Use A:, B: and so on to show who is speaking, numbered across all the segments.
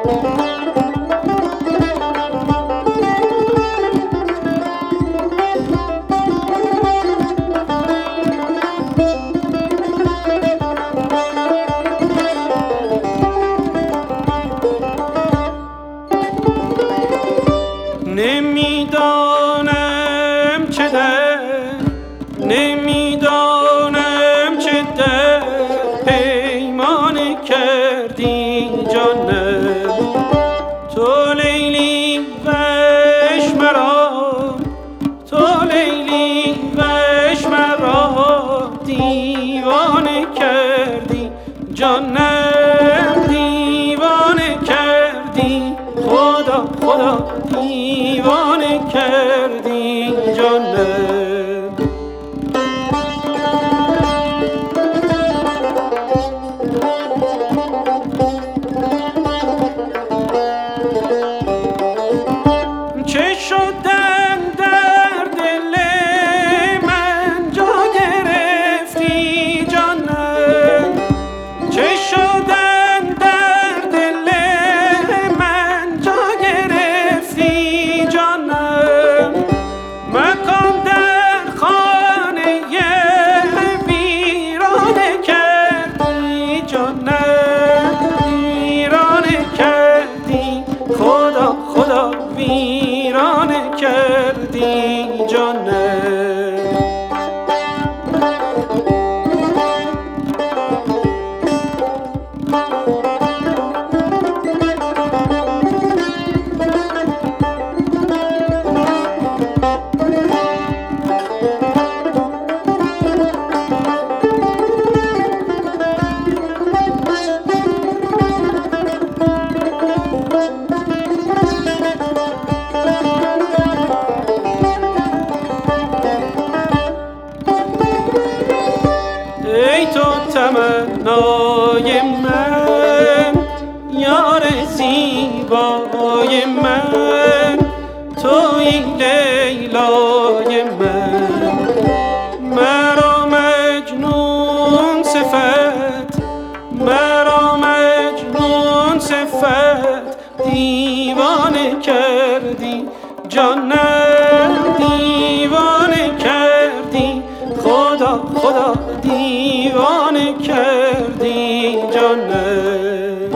A: نمیدانم چه در نمیدانم چه در پیمانه کردی جانم تو لیلی وش مرا تو لیلی وش مرا دیوانه کردی جانم دیوانه کردی خدا خدا دیوانه کردی جانم چه شدم در دل من جا گرفتی جانم چه شدم در دل من جا گرفتی جانم مکان در خانه ویرانه کردی جانم ویرانه کردی خدا خدا ویرانه کردی جانم ای تو تمنای من یار زیبای من توی لیلای من مرا مجنون صفت مرا مجنون صفت دیوانه کردی جانم دیوانه کردی خدا خدا دیوانه کردی جانم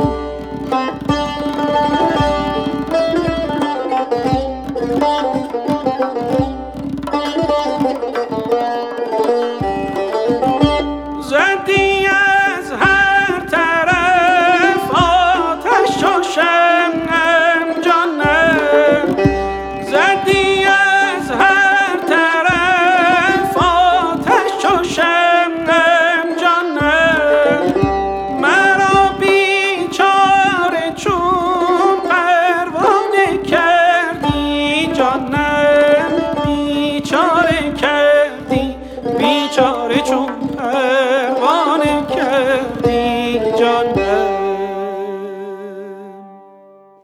A: زدی از